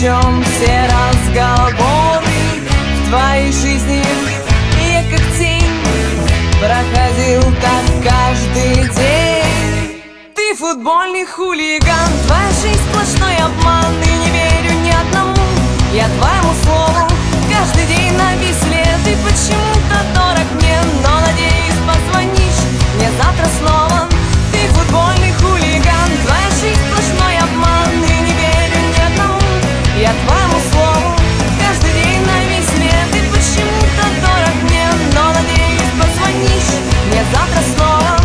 чем все разговоры в твоей жизни. Я как тень проходил так каждый день. Ты футбольный хулиган, твоя жизнь сплошной обман. И не верю ни одному я твоему слову. Каждый день на веселе, ты почему-то дорог мне. Но надеюсь, позвонишь мне завтра снова. Ты футбольный хулиган, твоя жизнь сплошной обман. И не верю ни одному я твоему слову. Каждый день на веселе, ты почему-то дорог мне. Но надеюсь, позвонишь мне завтра снова.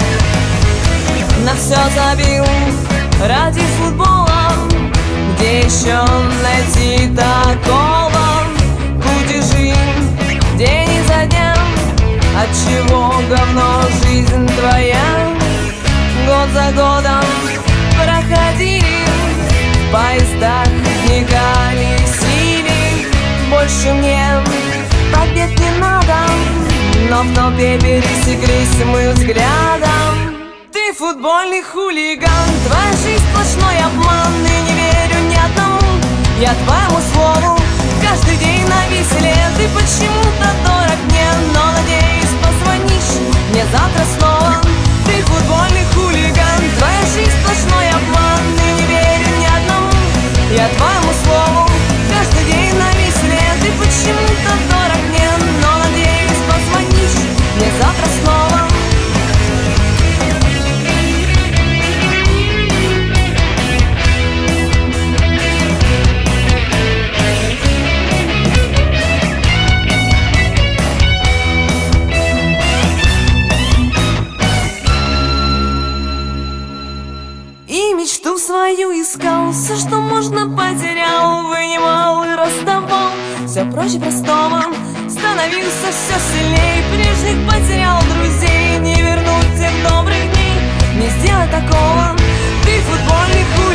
На все забил ради футбола. Где еще найти такого? Кутежи день изо дня. Отчего говно жизнь твоя? Год за годом проходили, в поездах не колесили. Больше мне побед не надо, но в толпе пересеклись мы взглядом. Ты футбольный хулиган, твоя жизнь сплошной обман. И не верю ни одному я твоему слову. Каждый день на веселе, ты почему-то дорог мне. Но надеюсь, позвонишь мне завтра снова. Ты футбольный хулиган, твоя жизнь сплошной обман. И не верю ни одному я твоему слову. Каждый день на веселе, ты почему-то дорог мне. Но надеюсь, позвонишь мне завтра снова. Мечту свою искал, все, что можно, потерял. Вынимал и раздавал, все проще простого. Становился все сильней, прежних потерял друзей. Не вернуть тех добрых дней, не сделать такого. Ты футбольный